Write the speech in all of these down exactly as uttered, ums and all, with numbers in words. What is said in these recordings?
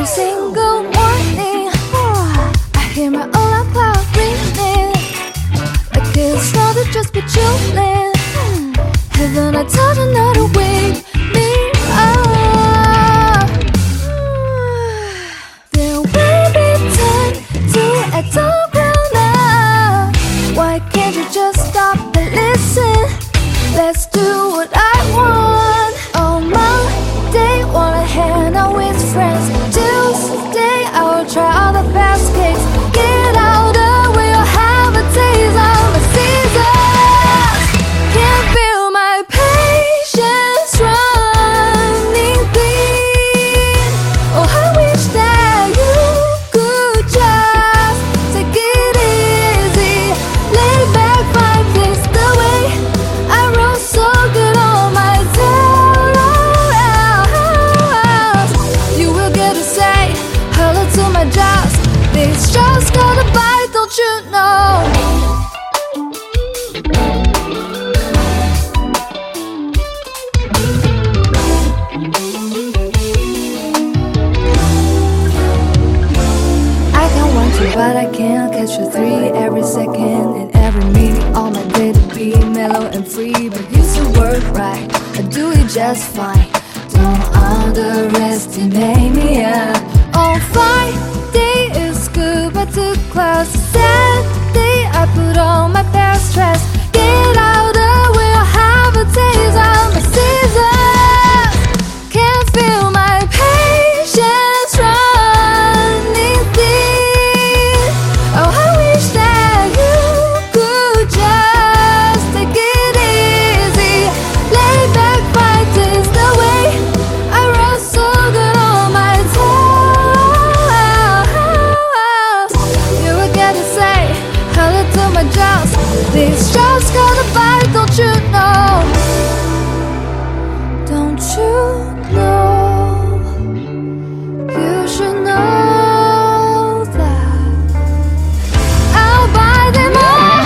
single morning, I hear my alarm clock ringing. A kiss rather just be chilling. Heaven, I told you not to wake me up. There will be time to act on ground now. Why can't you just stop and listen? Let's do what I want. On Monday, wanna hang out with friends. Tuesday, I will try all the fast cakes. Get out the way, I'll have a taste of the seasons. Can't feel my patience running thin. Oh, I wish that you could just take it easy. Lay back, find this the way I roll so good on my terrace. You will get to say hello to my jobs. This just got a bite, don't you know? But I can't catch a three every second in every meeting. All my day to be mellow and free, but you still work right. I do it just fine. Don't underestimate me. Yeah. On Friday is good, but to class Saturday I put on my best dress. Get out the way, I'll have a taste of my seasons. Can't feel my patience running thin. Oh, I wish that you could just take it easy. Lay back, fight is the way I roll so good on my toes. You will get to say hello to my jobs. This job's got a bite, don't you know? Don't you know? You should know that I'll buy them all.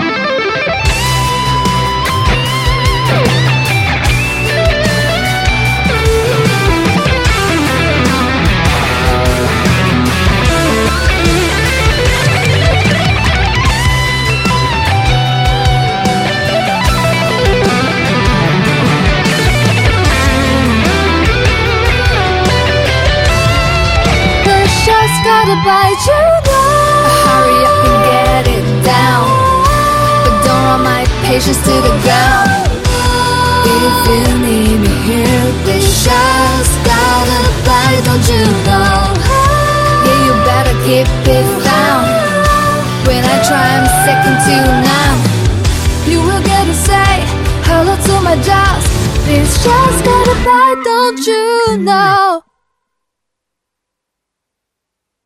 The shot's gotta bite, you know. Hurry up and get it down, but don't run my patience to the ground. If you need me here, this shot's gotta bite, don't you know? Yeah, you better keep it down. When I try, I'm second to none. You will get to say hello to my jobs. This shot's gotta bite, don't you know?